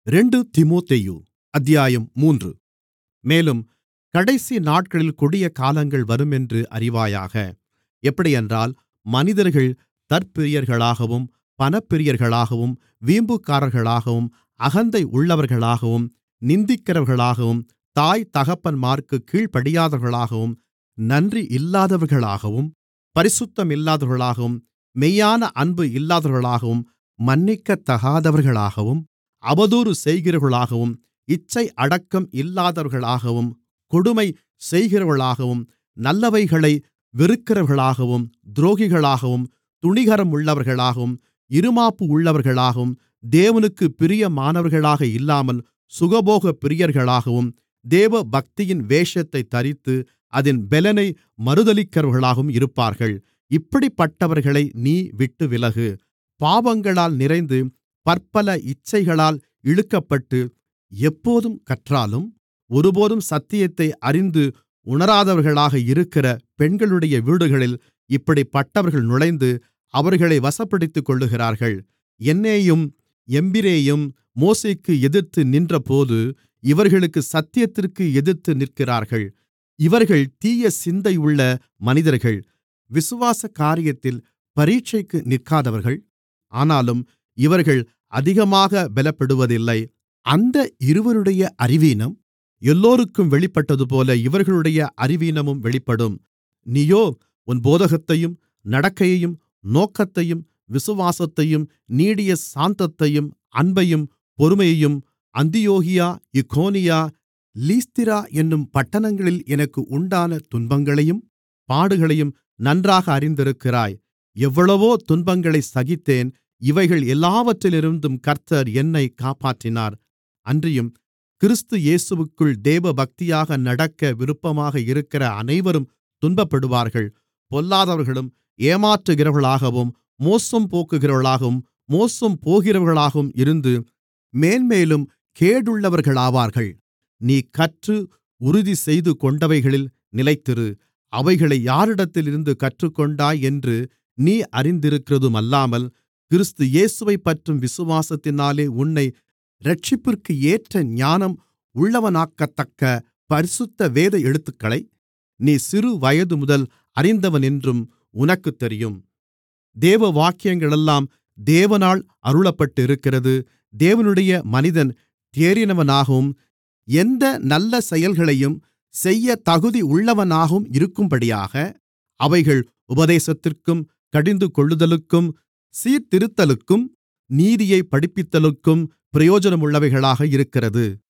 தீமோத்தேயு அத்தியாயம் 3. மேலும் கடைசி நாட்களில் கொடிய காலங்கள் வருமென்று அறிவாயாக. எப்படியென்றால், மனிதர்கள் தற்பிரியர்களாகவும் பணப்பிரியர்களாகவும் வீம்புக்காரர்களாகவும் அகந்தை உள்ளவர்களாகவும் நிந்திக்கிறவர்களாகவும் தாய் தகப்பன்மார்க்குக் கீழ்ப்படியாதவர்களாகவும் நன்றி இல்லாதவர்களாகவும் பரிசுத்தமில்லாதவர்களாகவும் மெய்யான அன்பு இல்லாதவர்களாகவும் மன்னிக்கத்தகாதவர்களாகவும் அவதூறு செய்கிறவர்களாகவும் இச்சை அடக்கம் இல்லாதவர்களாகவும் கொடுமை செய்கிறவர்களாகவும் நல்லவைகளை வெறுக்கிறவர்களாகவும் துரோகிகளாகவும் துணிகரமுள்ளவர்களாகவும் இறுமாப்பு உள்ளவர்களாகவும் தேவனுக்குப் பிரியமானவர்களாக இல்லாமல் சுகபோக பிரியர்களாகவும் தேவபக்தியின் வேஷத்தைத் தரித்து அதின் பெலனை மறுதலிக்கிறவர்களாகவும் இருப்பார்கள். இப்படிப்பட்டவர்களை நீ விட்டுவிலகு. பாவங்களால் நிறைந்து பற்பல இச்சைகளால் இழுக்கப்பட்டு எப்போதும் கற்றாலும் ஒருபோதும் சத்தியத்தை அறிந்து உணராதவர்களாக இருக்கிற பெண்களுடைய வீடுகளில் இப்படிப்பட்டவர்கள் நுழைந்து அவர்களை வசப்படுத்திக்கொள்ளுகிறார்கள். யன்னேயும் யம்பிரேயும் மோசேக்கு எதிர்த்து நின்றபோது இவர்களுக்கு சத்தியத்திற்கு எதிர்த்து நிற்கிறார்கள். இவர்கள் தீய சிந்தையுள்ள மனிதர்கள், விசுவாச காரியத்தில் பரீட்சைக்கு நிற்காதவர்கள். ஆனாலும் இவர்கள் அதிகமாக பலப்படுவதில்லை. அந்த இருவருடைய அறிவீனம் எல்லோருக்கும் வெளிப்பட்டதுபோல இவர்களுடைய அறிவீனமும் வெளிப்படும். நீயோ உன் போதகத்தையும் நடக்கையையும் நோக்கத்தையும் விசுவாசத்தையும் நீடிய சாந்தத்தையும் அன்பையும் பொறுமையையும் அந்தியோகியா இக்கோனியா லீஸ்திரா என்னும் பட்டணங்களில் எனக்கு உண்டான துன்பங்களையும் பாடுகளையும் நன்றாக அறிந்திருக்கிறாய். எவ்வளவோ துன்பங்களை சகித்தேன். இவைகள் எல்லாவற்றிலிருந்தும் கர்த்தர் என்னைக் காப்பாற்றினார். அன்றியும் கிறிஸ்து இயேசுவுக்குள் தேவபக்தியாக நடக்க விருப்பமாக இருக்கிற அனைவரும் துன்பப்படுவார்கள். பொல்லாதவர்களும் ஏமாற்றுகிறவர்களாகவும் மோசம் போக்குகிறவர்களாகவும் மோசம் போகிறவர்களாகவும் இருந்து மேன்மேலும் கேடுள்ளவர்களாவார்கள். நீ கற்று உறுதி செய்து கொண்டவைகளில் நிலைத்திரு. அவைகளை யாரிடத்திலிருந்து கற்றுக்கொண்டாய் என்று நீ அறிந்திருக்கிறதுமல்லாமல் கிறிஸ்து இயேசுவைப்பற்றும் விசுவாசத்தினாலே உன்னை இரட்சிப்பிற்கு ஏற்ற ஞானம் உள்ளவனாக்கத்தக்க பரிசுத்த வேத எழுத்துக்களை நீ சிறு வயதுமுதல் அறிந்தவனென்றும் உனக்குத் தெரியும். தேவ வாக்கியங்களெல்லாம் தேவனால் அருளப்பட்டிருக்கிறது. தேவனுடைய மனிதன் தேறினவனாகவும் எந்த நல்ல செயல்களையும் செய்ய தகுதி உள்ளவனாகவும் இருக்கும்படியாக அவைகள் உபதேசத்திற்கும் கடிந்துகொள்ளுதலுக்கும் சீர்திருத்தலுக்கும் நீதியைப் படிப்பித்தலுக்கும் பிரயோஜனமுள்ளவைகளாக இருக்கிறது.